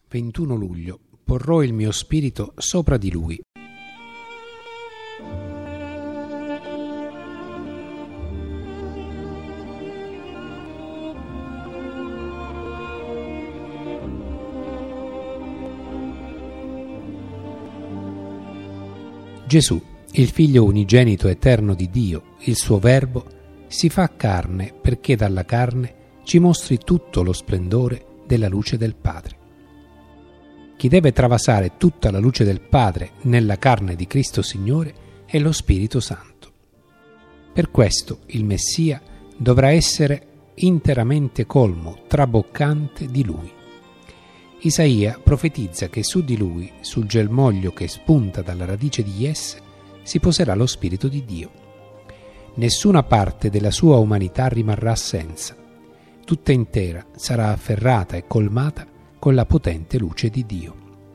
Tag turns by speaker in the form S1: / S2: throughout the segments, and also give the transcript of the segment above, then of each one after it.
S1: 21 luglio. Porrò il mio spirito sopra di lui. Gesù, il Figlio unigenito eterno di Dio, il suo Verbo, si fa carne perché dalla carne ci mostri tutto lo splendore della luce del Padre. Chi deve travasare tutta la luce del Padre nella carne di Cristo Signore è lo Spirito Santo. Per questo il Messia dovrà essere interamente colmo, traboccante di Lui. Isaia profetizza che su di Lui, sul germoglio che spunta dalla radice di Jesse, si poserà lo Spirito di Dio. Nessuna parte della sua umanità rimarrà senza. Tutta intera sarà afferrata e colmata con la potente luce di Dio.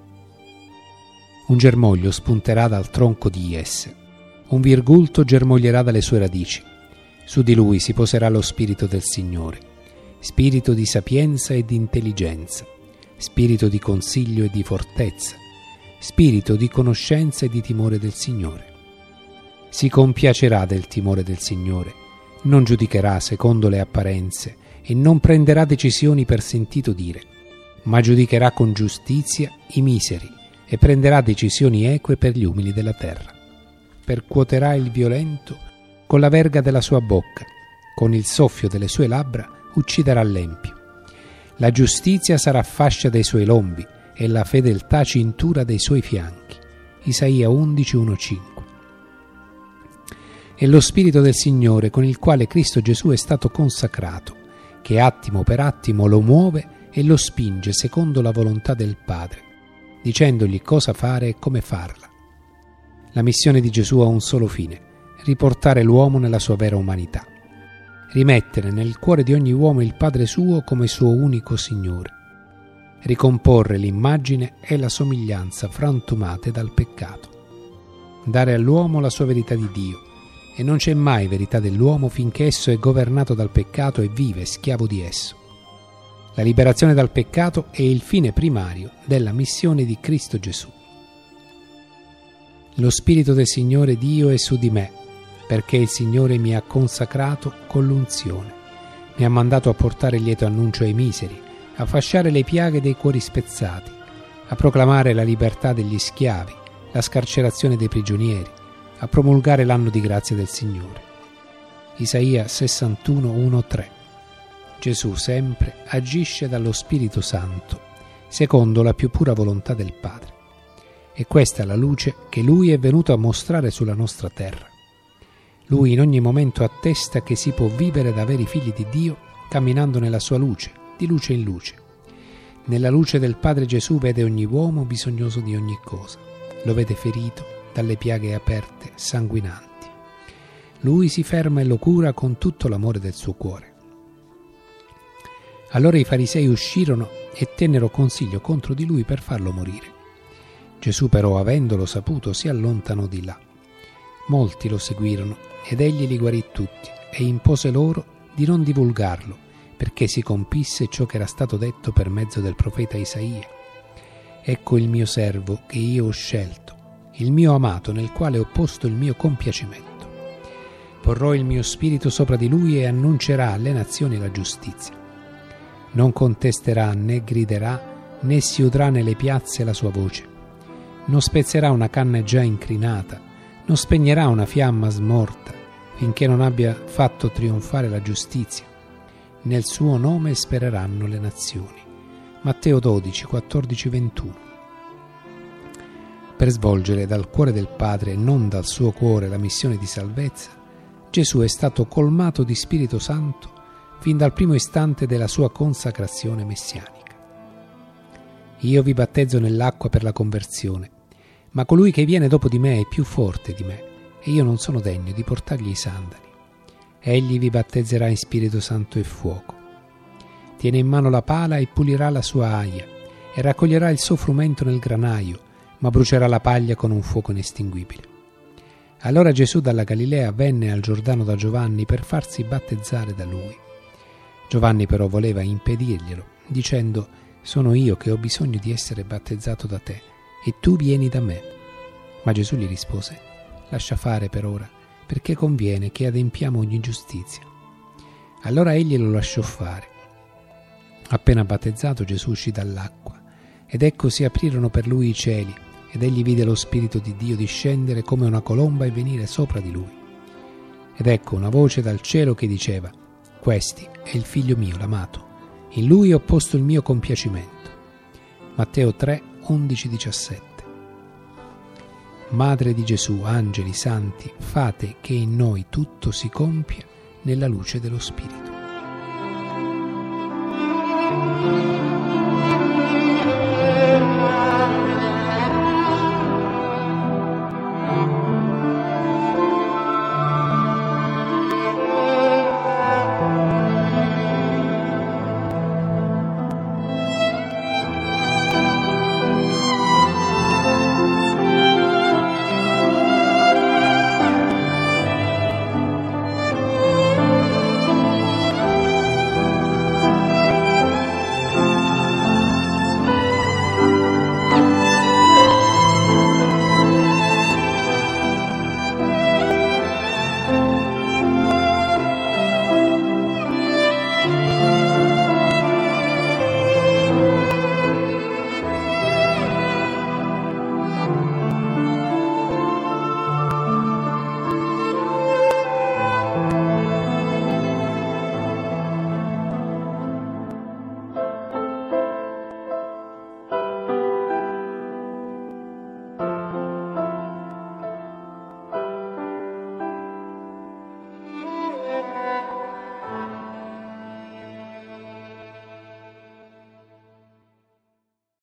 S1: Un germoglio spunterà dal tronco di Jesse, un virgulto germoglierà dalle sue radici. Su di lui si poserà lo Spirito del Signore, spirito di sapienza e di intelligenza, spirito di consiglio e di fortezza, spirito di conoscenza e di timore del Signore. Si compiacerà del timore del Signore, non giudicherà secondo le apparenze e non prenderà decisioni per sentito dire, ma giudicherà con giustizia i miseri e prenderà decisioni eque per gli umili della terra. Percuoterà il violento con la verga della sua bocca, con il soffio delle sue labbra ucciderà l'empio. La giustizia sarà fascia dei suoi lombi e la fedeltà cintura dei suoi fianchi. Isaia 11:1-5. È lo Spirito del Signore con il quale Cristo Gesù è stato consacrato, che attimo per attimo lo muove e lo spinge secondo la volontà del Padre, dicendogli cosa fare e come farla. La missione di Gesù ha un solo fine: riportare l'uomo nella sua vera umanità, rimettere nel cuore di ogni uomo il Padre suo come suo unico Signore, ricomporre l'immagine e la somiglianza frantumate dal peccato, dare all'uomo la sua verità di Dio, e non c'è mai verità dell'uomo finché esso è governato dal peccato e vive schiavo di esso. La liberazione dal peccato è il fine primario della missione di Cristo Gesù. Lo Spirito del Signore Dio è su di me, perché il Signore mi ha consacrato con l'unzione. Mi ha mandato a portare lieto annuncio ai miseri, a fasciare le piaghe dei cuori spezzati, a proclamare la libertà degli schiavi, la scarcerazione dei prigionieri, a promulgare l'anno di grazia del Signore. Isaia 61:1-3. Gesù sempre agisce dallo Spirito Santo, secondo la più pura volontà del Padre. E questa è la luce che Lui è venuto a mostrare sulla nostra terra. Lui in ogni momento attesta che si può vivere da veri figli di Dio camminando nella sua luce, di luce in luce. Nella luce del Padre Gesù vede ogni uomo bisognoso di ogni cosa. Lo vede ferito dalle piaghe aperte, sanguinanti. Lui si ferma e lo cura con tutto l'amore del suo cuore. Allora i farisei uscirono e tennero consiglio contro di lui per farlo morire. Gesù però, avendolo saputo, si allontanò di là. Molti lo seguirono ed egli li guarì tutti e impose loro di non divulgarlo, perché si compisse ciò che era stato detto per mezzo del profeta Isaia. Ecco il mio servo che io ho scelto, il mio amato nel quale ho posto il mio compiacimento. Porrò il mio spirito sopra di lui e annuncerà alle nazioni la giustizia. Non contesterà né griderà né si udrà nelle piazze la sua voce. Non spezzerà una canna già incrinata, non spegnerà una fiamma smorta finché non abbia fatto trionfare la giustizia. Nel suo nome spereranno le nazioni. Matteo 12:14-21. Per svolgere dal cuore del Padre e non dal suo cuore la missione di salvezza, Gesù è stato colmato di Spirito Santo fin dal primo istante della sua consacrazione messianica. Io vi battezzo nell'acqua per la conversione, ma colui che viene dopo di me è più forte di me, e io non sono degno di portargli i sandali. Egli vi battezzerà in Spirito Santo e fuoco. Tiene in mano la pala e pulirà la sua aia, e raccoglierà il suo frumento nel granaio, ma brucerà la paglia con un fuoco inestinguibile. Allora Gesù dalla Galilea venne al Giordano da Giovanni per farsi battezzare da lui. Giovanni però voleva impedirglielo, dicendo: sono io che ho bisogno di essere battezzato da te e tu vieni da me. Ma Gesù gli rispose: lascia fare per ora, perché conviene che adempiamo ogni giustizia. Allora egli lo lasciò fare. Appena battezzato, Gesù uscì dall'acqua, ed ecco si aprirono per lui i cieli, ed egli vide lo Spirito di Dio discendere come una colomba e venire sopra di lui. Ed ecco una voce dal cielo che diceva: questi è il figlio mio, l'amato, in lui ho posto il mio compiacimento. Matteo 3, 11-17. Madre di Gesù, angeli, santi, fate che in noi tutto si compia nella luce dello Spirito.